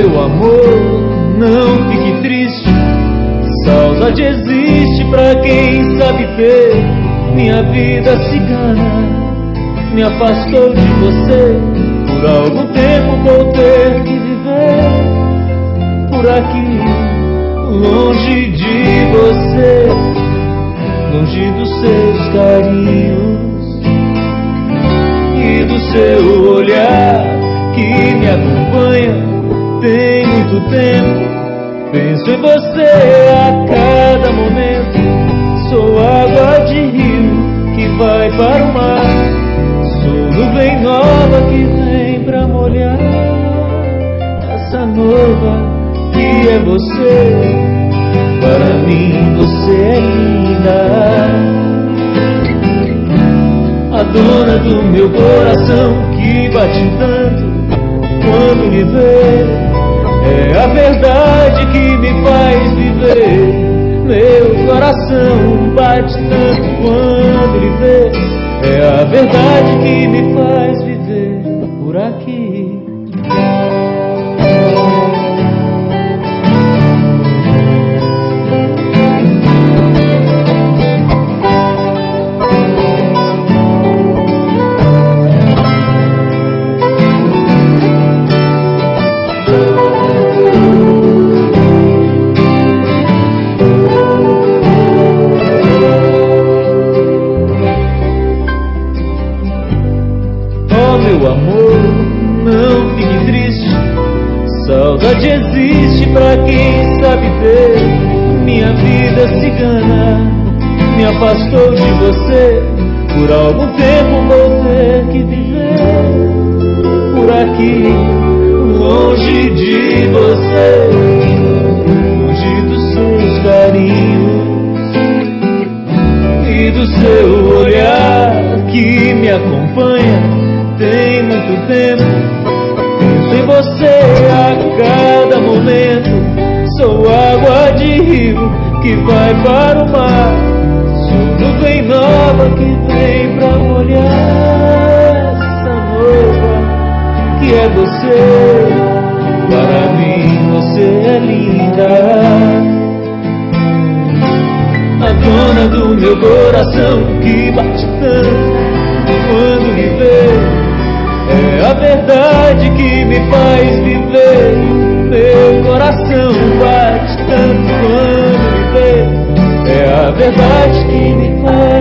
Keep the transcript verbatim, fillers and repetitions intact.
meu amor, não fique triste. Saudade existe pra quem sabe ver. Minha vida cigana me afastou de você. Por algum tempo vou ter que viver por aqui, longe de você, longe dos seus carinhos e do seu olhar que me acompanha. Tem muito tempo, penso em você a cada momento. Sou água de rio que vai para o mar. Sou nuvem nova que vem pra molhar essa noiva que é você. Para mim você é linda, a dona do meu coração que bate tanto quando me vê. É a verdade que me faz viver. Meu coração bate tanto quando lhe vê. É a verdade que me faz viver por aqui. Meu amor, não fique triste. Saudade existe pra quem sabe ver. Minha vida cigana me afastou de você. Por algum tempo vou ter que viver por aqui, longe de você, longe dos seus carinhos e do seu olhar que me acompanha. Tem muito tempo, penso em você a cada momento. Sou água de rio que vai para o mar. Sou nuvem nova que vem pra molhar essa noiva que é você. Para mim você é linda, a dona do meu coração que bate tanto quando me vê. É a verdade que me faz viver. Meu coração bate tanto quando me vê. É a verdade que me faz